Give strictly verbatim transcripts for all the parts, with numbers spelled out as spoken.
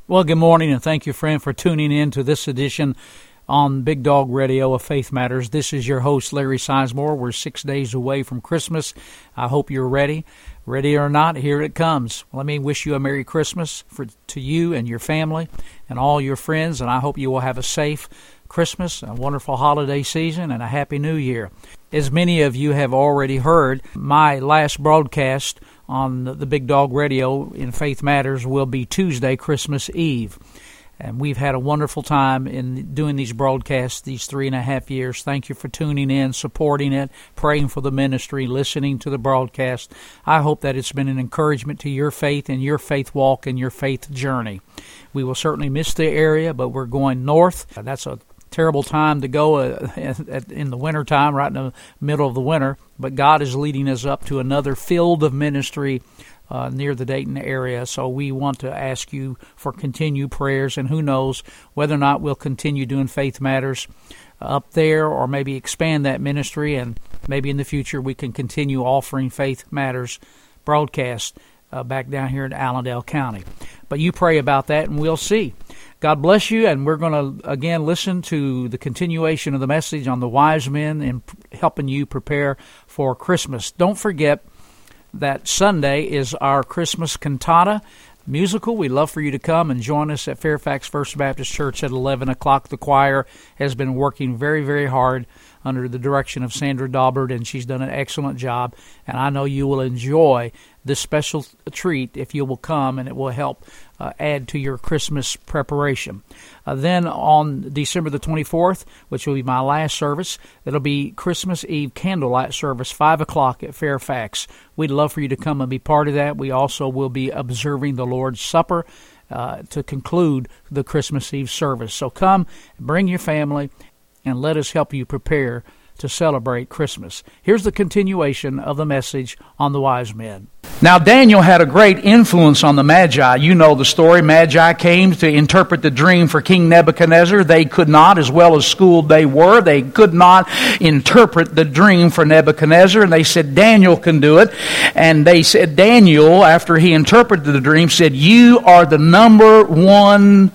Well, good morning, and thank you, friend, for tuning in to this edition on Big Dog Radio of Faith Matters. This is your host, Larry Sizemore. We're six days away from Christmas. I hope you're ready. Ready or not, here it comes. Let me wish you a Merry Christmas for, to you and your family and all your friends, and I hope you will have a safe Christmas, a wonderful holiday season, and a Happy New Year. As many of you have already heard, my last broadcast on the Big Dog Radio in Faith Matters will be Tuesday, Christmas Eve. And we've had a wonderful time in doing these broadcasts these three and a half years. Thank you for tuning in, supporting it, praying for the ministry, listening to the broadcast. I hope that it's been an encouragement to your faith and your faith walk and your faith journey. We will certainly miss the area, but we're going north. That's a terrible time to go uh, in the winter time, right in the middle of the winter. But God is leading us up to another field of ministry uh, near the Dayton area. So we want to ask you for continued prayers, and who knows whether or not we'll continue doing Faith Matters up there, or maybe expand that ministry, and maybe in the future we can continue offering Faith Matters broadcast uh, back down here in Allendale County. But you pray about that, and we'll see. God bless you, and we're going to, again, listen to the continuation of the message on the wise men and helping you prepare for Christmas. Don't forget that Sunday is our Christmas cantata musical. We'd love for you to come and join us at Fairfax First Baptist Church at eleven o'clock. The choir has been working very, very hard under the direction of Sandra Daubert, and she's done an excellent job, and I know you will enjoy this special treat if you will come, and it will help uh, add to your Christmas preparation. Uh, then on December the twenty-fourth, which will be my last service, it'll be Christmas Eve candlelight service, five o'clock at Fairfax. We'd love for you to come and be part of that. We also will be observing the Lord's Supper uh, to conclude the Christmas Eve service. So come, bring your family, and let us help you prepare to celebrate Christmas. Here's the continuation of the message on the wise men. Now, Daniel had a great influence on the Magi. You know the story. Magi came to interpret the dream for King Nebuchadnezzar. They could not, as well as schooled they were, they could not interpret the dream for Nebuchadnezzar. And they said, Daniel can do it. And they said, Daniel, after he interpreted the dream, said, you are the number one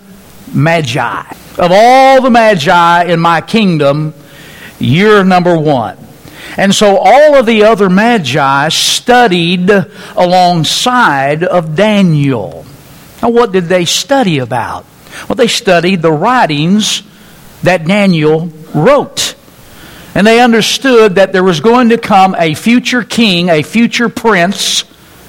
Magi. Of all the Magi in my kingdom, you're number one. And so all of the other Magi studied alongside of Daniel. Now, what did they study about? Well, they studied the writings that Daniel wrote. And they understood that there was going to come a future king, a future prince.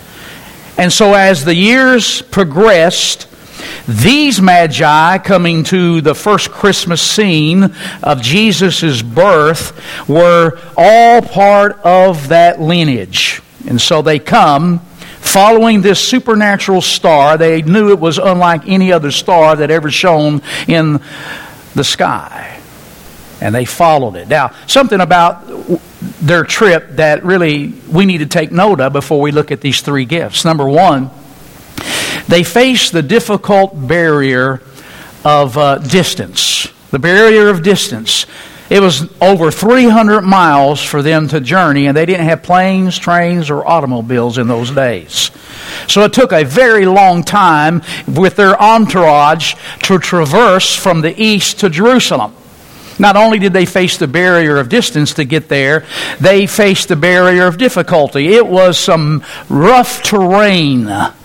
And so as the years progressed, these Magi, coming to the first Christmas scene of Jesus' birth, were all part of that lineage. And so they come following this supernatural star. They knew it was unlike any other star that ever shone in the sky. And they followed it. Now, something about their trip that really we need to take note of before we look at these three gifts. Number one, they faced the difficult barrier of uh, distance. The barrier of distance. It was over three hundred miles for them to journey, and they didn't have planes, trains, or automobiles in those days. So it took a very long time with their entourage to traverse from the east to Jerusalem. Not only did they face the barrier of distance to get there, they faced the barrier of difficulty. It was some rough terrain.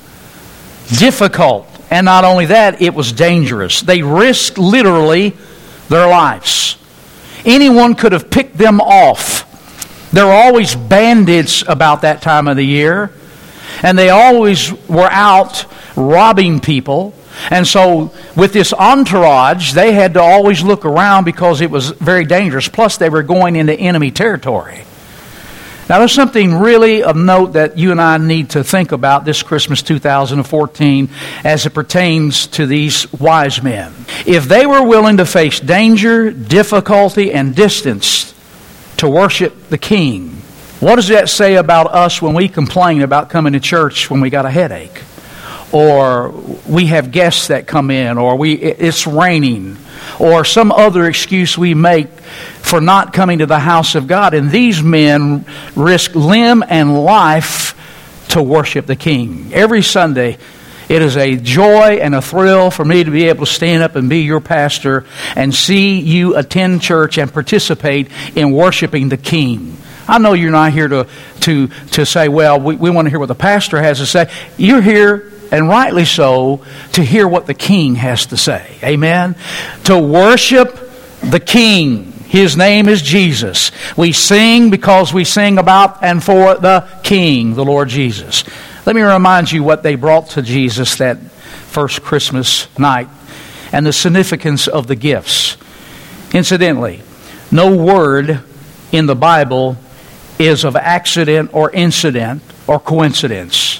Difficult. And not only that, it was dangerous. They risked literally their lives. Anyone could have picked them off. There were always bandits about that time of the year. And they always were out robbing people. And so with this entourage, they had to always look around because it was very dangerous. Plus, they were going into enemy territory. Now, there's something really of note that you and I need to think about this Christmas two thousand fourteen as it pertains to these wise men. If they were willing to face danger, difficulty, and distance to worship the King, what does that say about us when we complain about coming to church when we got a headache? Or we have guests that come in, or we it's raining, or some other excuse we make for not coming to the house of God. And these men risk limb and life to worship the King. Every Sunday, It is a joy and a thrill for me to be able to stand up and be your pastor and see you attend church and participate in worshiping the King. I know you're not here to to to say, well, we, we want to hear what the pastor has to say. You're here, and rightly so, to hear what the King has to say. Amen? To worship the King. His name is Jesus. We sing because we sing about and for the King, the Lord Jesus. Let me remind you what they brought to Jesus that first Christmas night and the significance of the gifts. Incidentally, no word in the Bible is of accident or incident or coincidence.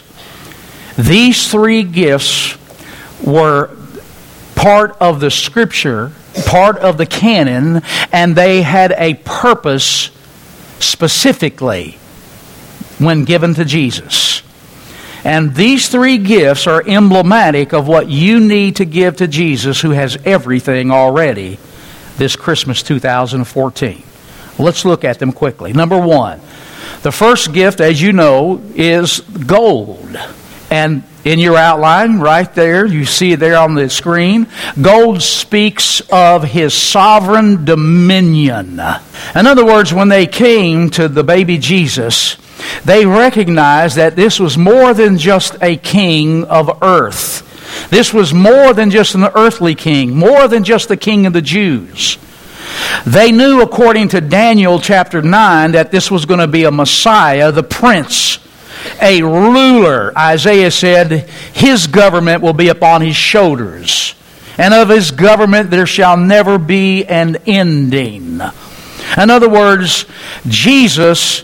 These three gifts were part of the Scripture, part of the canon, and they had a purpose specifically when given to Jesus. And these three gifts are emblematic of what you need to give to Jesus, who has everything already, this Christmas two thousand fourteen. Let's look at them quickly. Number one, the first gift, as you know, is gold. And in your outline, right there, you see it there on the screen, gold speaks of His sovereign dominion. In other words, when they came to the baby Jesus, they recognized that this was more than just a king of earth. This was more than just an earthly king, more than just the king of the Jews. They knew, according to Daniel chapter nine, that this was going to be a Messiah, the Prince, a ruler. Isaiah said, His government will be upon His shoulders, and of His government there shall never be an ending. In other words, Jesus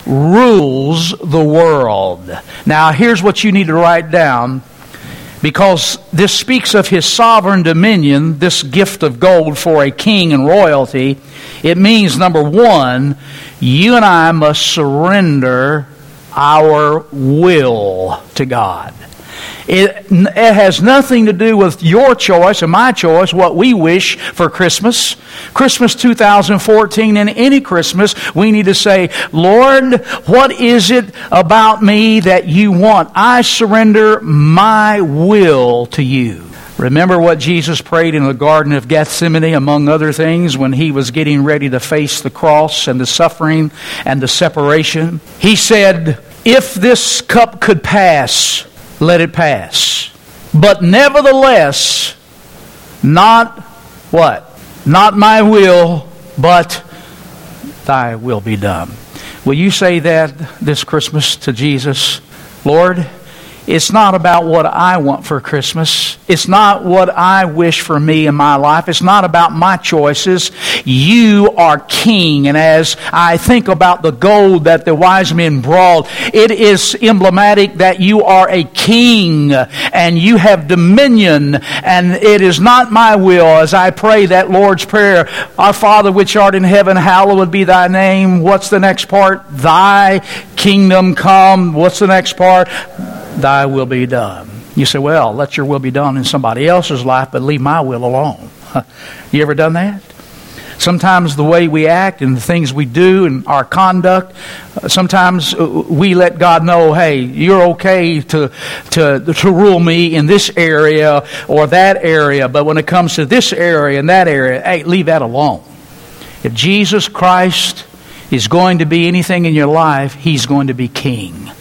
rules the world. Now, here's what you need to write down, because this speaks of His sovereign dominion, this gift of gold for a king and royalty. It means, number one, you and I must surrender our will to God. It, it has nothing to do with your choice and my choice, what we wish for Christmas. Christmas two thousand fourteen, and any Christmas, we need to say, Lord, what is it about me that you want? I surrender my will to you. Remember what Jesus prayed in the Garden of Gethsemane, among other things, when He was getting ready to face the cross and the suffering and the separation? He said, if this cup could pass, let it pass. But nevertheless, not what? Not my will, but Thy will be done. Will you say that this Christmas to Jesus? Lord, it's not about what I want for Christmas. It's not what I wish for me in my life. It's not about my choices. You are King. And as I think about the gold that the wise men brought, it is emblematic that you are a king and you have dominion. And it is not my will, as I pray that Lord's Prayer, Our Father which art in heaven, hallowed be Thy name. What's the next part? Thy kingdom come. What's the next part? Thy will be done. You say, well, let your will be done in somebody else's life, but leave my will alone. You ever done that? Sometimes the way we act and the things we do and our conduct, sometimes we let God know, hey, you're okay to, to, to rule me in this area or that area, but when it comes to this area and that area, hey, leave that alone. If Jesus Christ is going to be anything in your life, He's going to be King.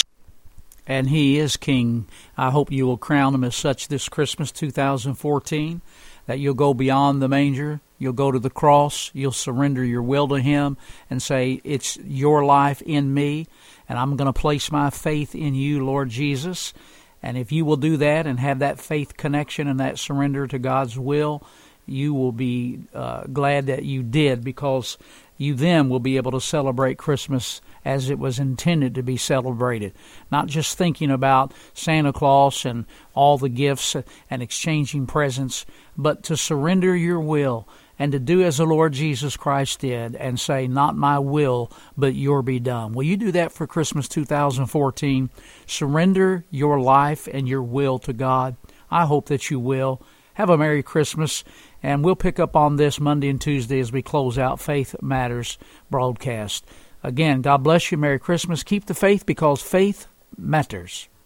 And He is King. I hope you will crown Him as such this Christmas two thousand fourteen, that you'll go beyond the manger, you'll go to the cross, you'll surrender your will to Him and say, it's your life in me, and I'm going to place my faith in you, Lord Jesus. And if you will do that and have that faith connection and that surrender to God's will, you will be uh, glad that you did, because you then will be able to celebrate Christmas as it was intended to be celebrated. Not just thinking about Santa Claus and all the gifts and exchanging presents, but to surrender your will and to do as the Lord Jesus Christ did and say, not my will, but your be done. Will you do that for Christmas two thousand fourteen? Surrender your life and your will to God. I hope that you will. Have a Merry Christmas, and we'll pick up on this Monday and Tuesday as we close out Faith Matters broadcast. Again, God bless you. Merry Christmas. Keep the faith, because faith matters.